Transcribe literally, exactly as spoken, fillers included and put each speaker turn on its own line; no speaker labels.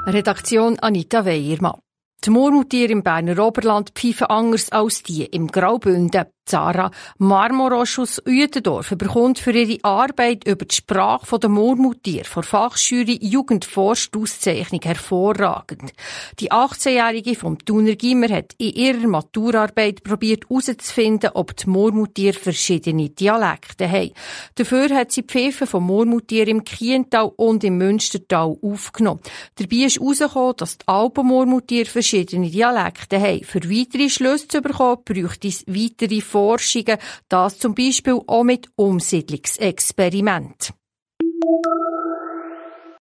Redaktion Anita Weyermann. Die Murmeltiere im Berner Oberland pfeifen anders als die im Graubünden. Sarah Marmorosch aus Uetendorf bekommt für ihre Arbeit über die Sprache der Murmeltiere von Fachjury Jugendforscht Auszeichnung hervorragend. Die achtzehnjährige vom Thuner Gimmer hat in ihrer Maturarbeit probiert herauszufinden, ob die Murmeltiere verschiedene Dialekte haben. Dafür hat sie die Pfeife von Murmeltieren im Kiental und im Münstertal aufgenommen. Dabei ist herausgekommen, dass die Alpenmurmeltiere verschiedene Dialekte haben. Für weitere Schlüsse zu bekommen, bräuchte es weitere Forschungen, das zum Beispiel auch mit Umsiedlungsexperimenten.